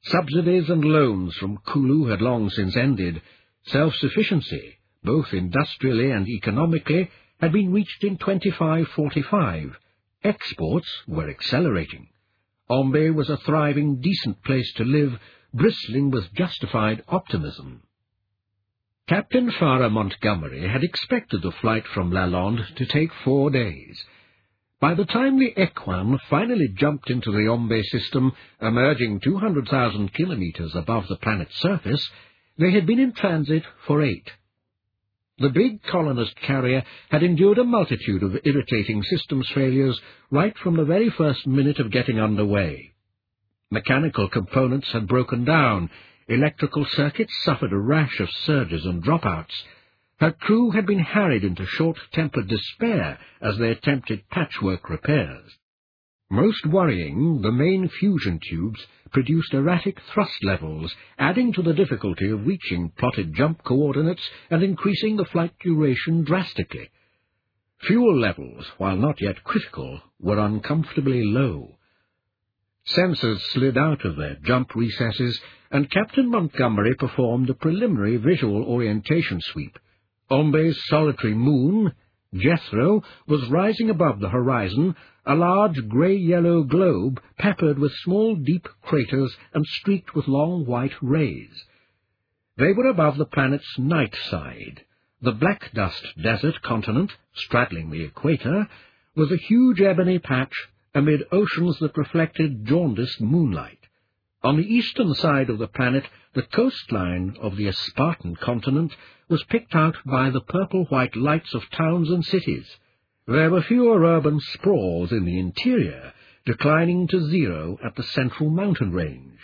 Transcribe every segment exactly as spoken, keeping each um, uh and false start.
Subsidies and loans from Kulu had long since ended. Self-sufficiency, both industrially and economically, had been reached in twenty-five forty-five. Exports were accelerating. Ombe was a thriving, decent place to live, bristling with justified optimism. Captain Farah Montgomery had expected the flight from Lalonde to take four days. By the time the Ekwan finally jumped into the Ombe system, emerging two hundred thousand kilometres above the planet's surface, they had been in transit for eight. The big colonist carrier had endured a multitude of irritating systems failures right from the very first minute of getting underway. Mechanical components had broken down, electrical circuits suffered a rash of surges and dropouts. Her crew had been harried into short-tempered despair as they attempted patchwork repairs. Most worrying, the main fusion tubes produced erratic thrust levels, adding to the difficulty of reaching plotted jump coordinates and increasing the flight duration drastically. Fuel levels, while not yet critical, were uncomfortably low. Sensors slid out of their jump recesses, and Captain Montgomery performed a preliminary visual orientation sweep. Ombe's solitary moon, Jethro, was rising above the horizon, a large grey-yellow globe peppered with small deep craters and streaked with long white rays. They were above the planet's night side. The Black Dust Desert continent, straddling the equator, was a huge ebony patch amid oceans that reflected jaundiced moonlight. On the eastern side of the planet, the coastline of the Spartan continent was picked out by the purple-white lights of towns and cities. There were fewer urban sprawls in the interior, declining to zero at the central mountain range.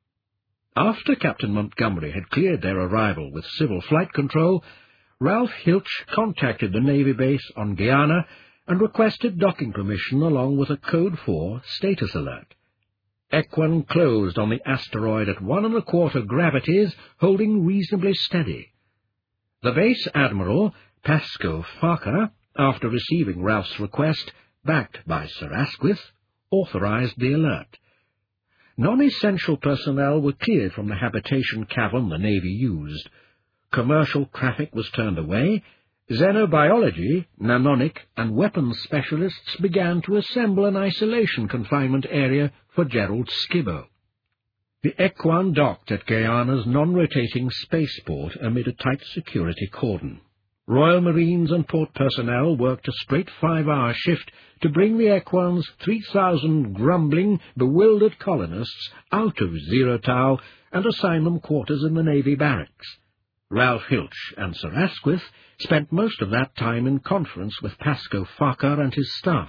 After Captain Montgomery had cleared their arrival with civil flight control, Ralph Hilch contacted the Navy base on Guyana and requested docking permission along with a Code four status alert. Ekwan closed on the asteroid at one and a quarter gravities, holding reasonably steady. The base admiral, Pasco Farquhar, after receiving Ralph's request, backed by Sir Asquith, authorized the alert. Non-essential personnel were cleared from the habitation cavern the Navy used. Commercial traffic was turned away. Xenobiology, nanonic, and weapons specialists began to assemble an isolation confinement area for Gerald Skibbo. The Ekwan docked at Guyana's non-rotating spaceport amid a tight security cordon. Royal Marines and port personnel worked a straight five-hour shift to bring the Ekwan's three thousand grumbling, bewildered colonists out of Zero Tau and assign them quarters in the Navy barracks. Ralph Hilch and Sir Asquith spent most of that time in conference with Pasco Farquhar and his staff.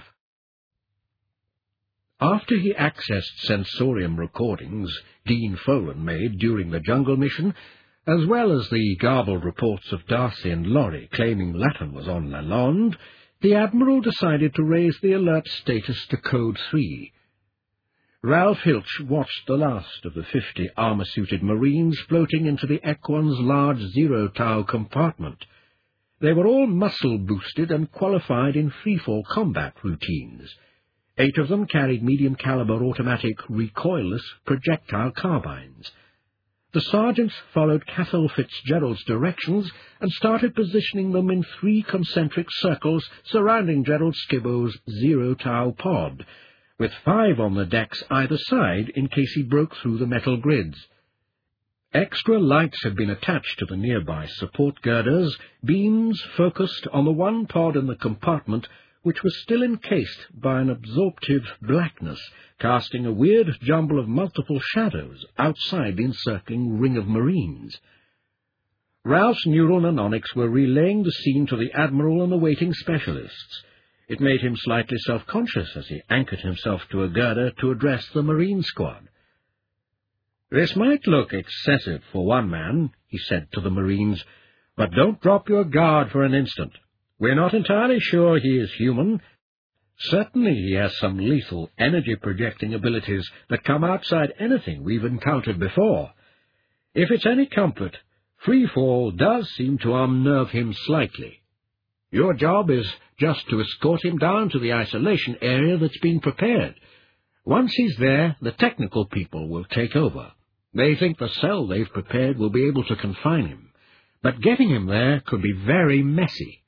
After he accessed sensorium recordings Dean Folan made during the jungle mission, as well as the garbled reports of Darcy and Laurie claiming Latin was on Lalonde, the Admiral decided to raise the alert status to Code three. Ralph Hilch watched the last of the fifty armour-suited Marines floating into the Ekwan's large Zero-Tau compartment. They were all muscle-boosted and qualified in free-fall combat routines. Eight of them carried medium-caliber automatic recoilless projectile carbines. The sergeants followed Cathal Fitzgerald's directions and started positioning them in three concentric circles surrounding Gerald Skibbo's Zero-Tau pod, with five on the decks either side in case he broke through the metal grids. Extra lights had been attached to the nearby support girders, beams focused on the one pod in the compartment which was still encased by an absorptive blackness, casting a weird jumble of multiple shadows outside the encircling ring of Marines. Ralph's neural nanonics were relaying the scene to the Admiral and the waiting specialists. It made him slightly self-conscious as he anchored himself to a girder to address the Marine squad. "This might look excessive for one man," he said to the Marines, "but don't drop your guard for an instant. We're not entirely sure he is human. Certainly he has some lethal energy-projecting abilities that come outside anything we've encountered before. If it's any comfort, free-fall does seem to unnerve him slightly. Your job is just to escort him down to the isolation area that's been prepared. Once he's there, the technical people will take over. They think the cell they've prepared will be able to confine him, but getting him there could be very messy.